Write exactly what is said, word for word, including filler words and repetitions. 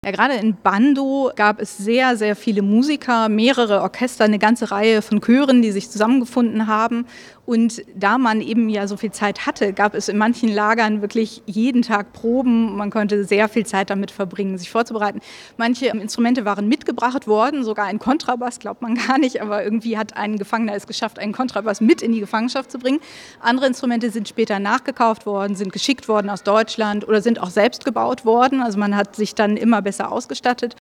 Ja, gerade in Bandow gab es sehr, sehr viele Musiker, mehrere Orchester, eine ganze Reihe von Chören, die sich zusammengefunden haben. Und da man eben ja so viel Zeit hatte, gab es in manchen Lagern wirklich jeden Tag Proben. Man konnte sehr viel Zeit damit verbringen, sich vorzubereiten. Manche Instrumente waren mitgebracht worden, sogar ein Kontrabass, glaubt man gar nicht, aber irgendwie hat ein Gefangener es geschafft, einen Kontrabass mit in die Gefangenschaft zu bringen. Andere Instrumente sind später nachgekauft worden, sind geschickt worden aus Deutschland oder sind auch selbst gebaut worden. Also man hat sich dann immer besser ausgestattet.